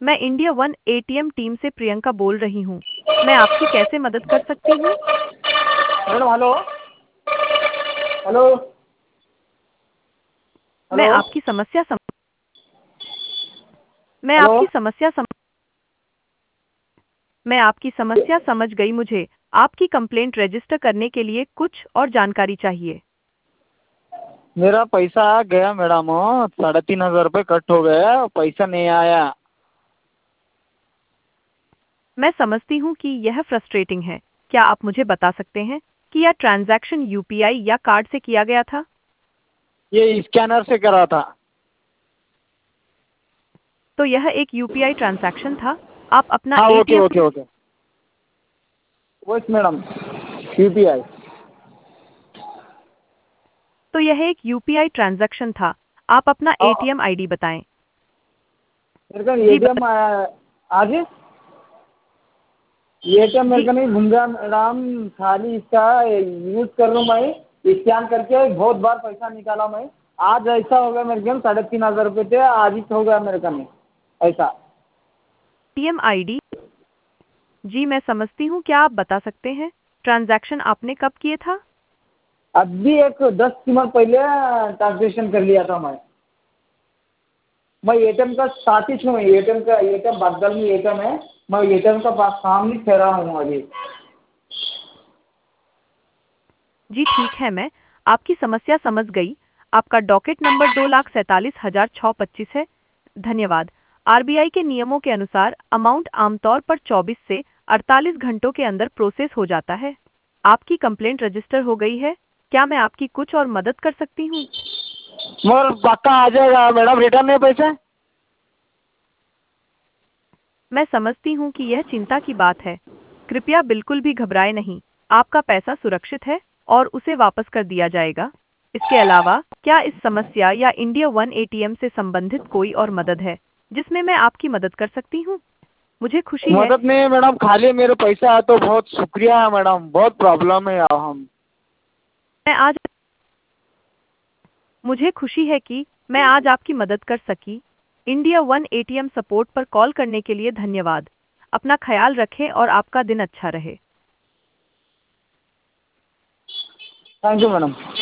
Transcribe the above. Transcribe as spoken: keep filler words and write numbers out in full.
मैं India one ATM team से प्रियंका बोल रही हूँ। मैं आपकी कैसे मदद कर सकती हूँ? मैडम हेलो हेलो मैं हेलो आपकी समस्या सम... मैं हेलो आपकी समस्या सम... मैं आपकी समस्या समझ गई। मुझे आपकी कंप्लेंट रजिस्टर करने के लिए कुछ और जानकारी चाहिए। मेरा पैसा आ गया मैडम, साढ़े तीन हजार रुपये कट हो गया, पैसा नहीं आया। मैं समझती हूँ कि यह फ्रस्ट्रेटिंग है। क्या आप मुझे बता सकते हैं कि यह ट्रांजैक्शन यूपीआई या कार्ड से किया गया था? ये स्कैनर से करा था। तो यह एक यूपीआई ट्रांजैक्शन था। आप अपना हाँ ओके एटीएम ओके ओके वही मैडम यूपीआई। तो यह एक यूपीआई ट्रांजैक्शन था। आप अपना एटीएम आईडी बताएं। मेरे का जी एटीएम बता आज एटीएम मेरे जी का नहीं घूम गया मैडम, खाली इसका यूज कर रहा हूँ मैं, स्कैन करके बहुत बार पैसा निकाला मैं। आज ऐसा हो गया मेरे के साढ़े तीन हजार रुपये थे, आज ही हो गया मेरे का नहीं ऐसा। ATM ID. जी मैं समझती हूँ। क्या आप बता सकते हैं ट्रांजैक्शन आपने कब किए था? अभी एक दस मिनट पहले ट्रांजेक्शन कर लिया था मैं। मैं एटीएम का साथ ही हूँ, एटीएम का एटीएम बगल में एटीएम है, मैं एटीएम का पास सामने ठहरा हूँ अभी। जी ठीक है, मैं आपकी समस्या समझ गई। आपका डॉकेट नंबर दो लाख सैंतालीस हजार छः पच्चीस है। धन्यवाद। आरबीआई के नियमों के अनुसार अमाउंट आमतौर पर चौबीस से अड़तालीस घंटों के अंदर प्रोसेस हो जाता है। आपकी कंप्लेंट रजिस्टर हो गई है। क्या मैं आपकी कुछ और मदद कर सकती हूँ? मगर पक्का आ जाएगा मैडम रिटर्न में पैसे? मैं समझती हूँ कि यह चिंता की बात है। कृपया बिल्कुल भी घबराएं नहीं। आपका पैसा सुरक्षित है और उसे वापस कर दिया जाएगा। इसके अलावा क्या इस समस्या या इंडिया वन एटीएम से संबंधित कोई और मदद है जिसमें मैं आपकी मदद कर सकती हूँ? मुझे खुशी है मदद नहीं मैडम, खाली मेरे पैसा है तो बहुत शुक्रिया है मैडम, बहुत प्रॉब्लम है हम। मैं आज मुझे खुशी है कि मैं आज आपकी मदद कर सकी। इंडिया वन एटीएम सपोर्ट पर कॉल करने के लिए धन्यवाद। अपना ख्याल रखें और आपका दिन अच्छा रहे। Thank you madam.